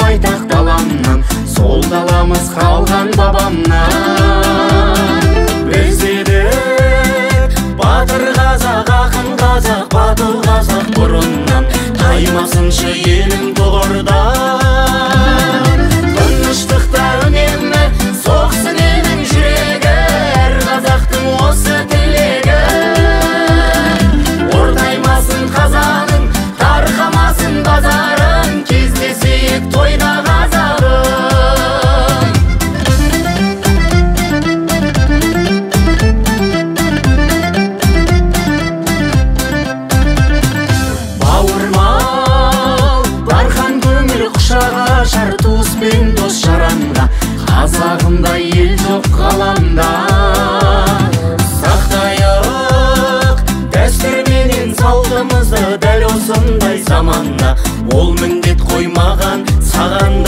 байтақ даламнан, сол даламыз қалған бабамнан. Біз едік батыр қазақ, ақын қазақ, батыл қазақ бұрыннан, таймасыншы елім тұғырдан. Тыныштықта үнемі соқсын елдің жүрегі, әр қазақтың осы тілегі. Ортаймасын қазаның, тарқамасын базарын, кездесейік тойда қазағым. Бауырмал бархан көңіл құшақ ашар, туыс пен дос жаранға, қазағымдай ел жоқ ғаламда. Сақтайық дәстүр менен салтымызды, дәл осындай заманда, ол міндет қоймаған саған да.